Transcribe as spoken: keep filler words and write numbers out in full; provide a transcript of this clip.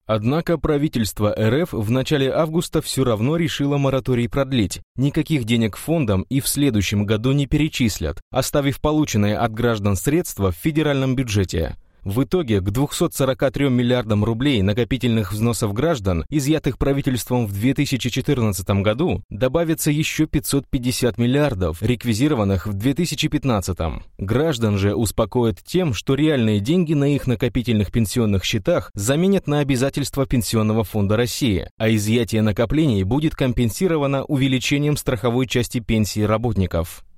Однако правительство эр эф в начале августа все равно решило мораторий продлить. Никаких денег фондам и в следующем году не перечислят, оставив полученные от граждан средства в федеральном бюджете. В итоге к двухсот сорока трём миллиардам рублей накопительных взносов граждан, изъятых правительством в две тысячи четырнадцатом году, добавится еще пятьсот пятьдесят миллиардов, реквизированных в две тысячи пятнадцатом. Граждан же успокоят тем, что реальные деньги на их накопительных пенсионных счетах заменят на обязательства Пенсионного фонда России, а изъятие накоплений будет компенсировано увеличением страховой части пенсии работников.